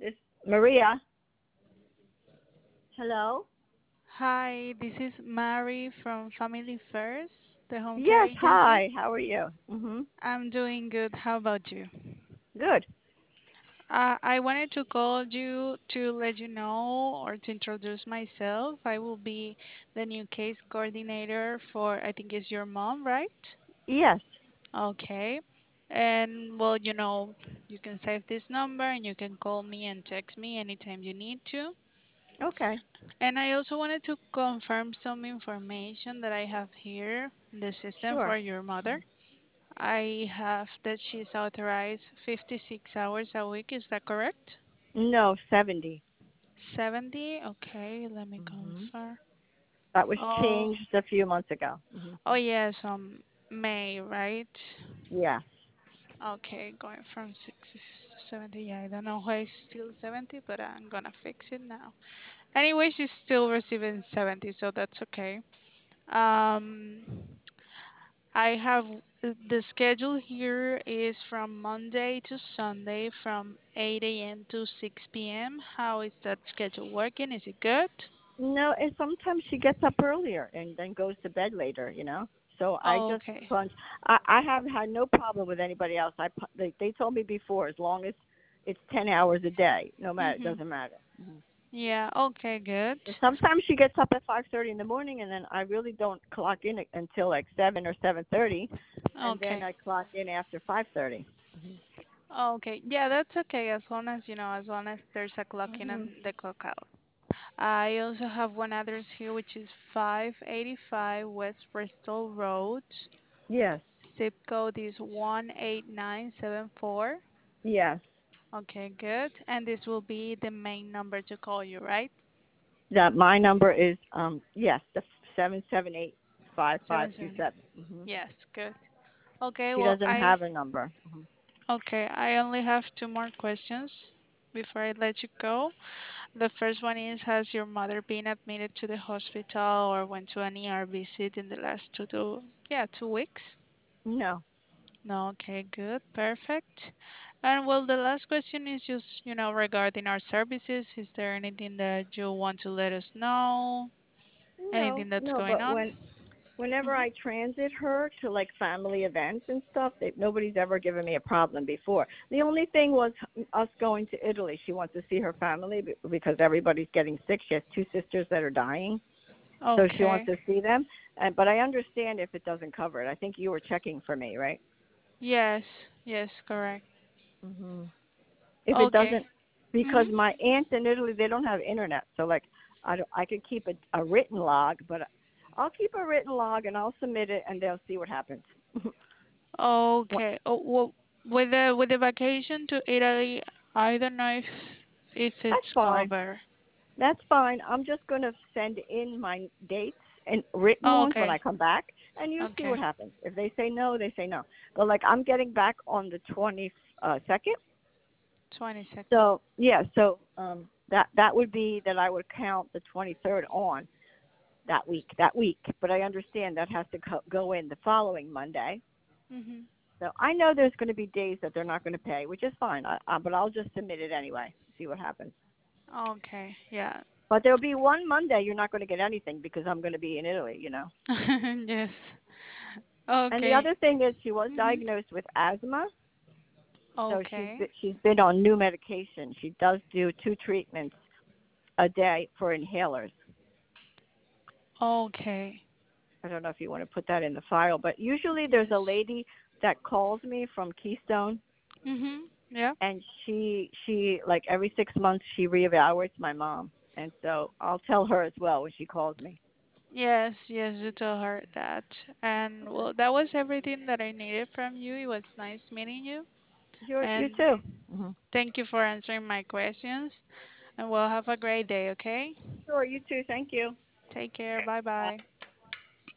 This Maria. Hello. Hi, this is Mary from Family First, the home care Yes. agency. Hi. How are you? Mhm. I'm doing good. How about you? Good. I wanted to call you to let you know or to introduce myself. I will be the new case coordinator for, I think it's your mom, right? Yes. Okay. And well, you can save this number and you can call me and text me anytime you need to. Okay. And I also wanted to confirm some information that I have here in the system Sure. for your mother. I have that she's authorized 56 hours a week. Is that correct? No, 70. 70? Okay, let me Mhm. confirm. That was Oh, changed a few months ago. Mhm. oh yes, May, right? Yes. Okay, going from 60 to 70. Yeah, I don't know why it's still 70, but I'm gonna fix it now. Anyway, she's still receiving 70, so that's okay. Um, I have the schedule here is from Monday to Sunday from 8 a.m. to 6 p.m. How is that schedule working? Is it good? No, and sometimes she gets up earlier and then goes to bed later. So I Oh, just okay. punch. I have had no problem with anybody else. They told me before, as long as it's 10 hours a day, no matter, it Mhm. doesn't matter. Mhm. Yeah. Okay. Good. And sometimes she gets up at 5:30 in the morning, and then I really don't clock in until like 7 or 7:30, and then Okay. I clock in after 5:30. Mhm. Okay. Yeah, that's okay as long as as long as there's a clock in Mhm. and the clock out. I also have one address here which is 585 West Bristol Road. Yes. Zip code is 18974. Yes. Okay, good. And this will be the main number to call you, right? That my number is yes, the 778-5527. 77. Yes, good. Okay, She well, doesn't have a number. Mhm. I only have two more questions before I let you go. The first one is, has your mother been admitted to the hospital or went to an ER visit in the last 2 weeks? No. No, okay, good, perfect. And well, the last question is just, regarding our services. Is there anything that you want to let us know? No, Anything that's no, going but on? whenever Mhm. I transit her to like family events and stuff, nobody's ever given me a problem before. The only thing was us going to Italy. She wants to see her family because everybody's getting sick. She has two sisters that are dying, so she wants Okay. to see them. And but I understand if it doesn't cover it. I think you were checking for me, right? Yes. Yes, correct. Mhm. If it Okay. doesn't, because Mhm. my aunts in Italy they don't have internet, so like I could keep a written log, but I'll keep a written log and I'll submit it and they'll see what happens. Okay. Oh, well, with the vacation to Italy, I don't know if That's it's fine. covered. That's fine. I'm just going to send in my dates and written Oh, ones when okay. I come back, and you see Okay. what happens. If they say no, they say no. But like I'm getting back on the 22nd, 22nd. so yeah, so that would be that I would count the 23rd on that week. But I understand that has to go in the following Monday. Mhm. So I know there's going to be days that they're not going to pay, which is fine. But I'll just submit it anyway. See what happens. Okay. Yeah. But there'll be one Monday you're not going to get anything because I'm going to be in Italy. Yes. And the Okay. other thing is she was Mhm. diagnosed with asthma, so Okay. she's been on new medication. She does do 2 treatments a day for inhalers. Okay. I don't know if you want to put that in the file, but usually there's Yes. a lady that calls me from Keystone, Mhm. Yeah. and she like every 6 months she reevaluates my mom, and so I'll tell her as well when she calls me. Yes, yes, you tell her that. And Okay. well, that was everything that I needed from you. It was nice meeting you. You And too. Hmm. thank you for answering my questions. And we'll have a great day, okay? Sure, you too. Thank you. Take care. Bye Bye. bye.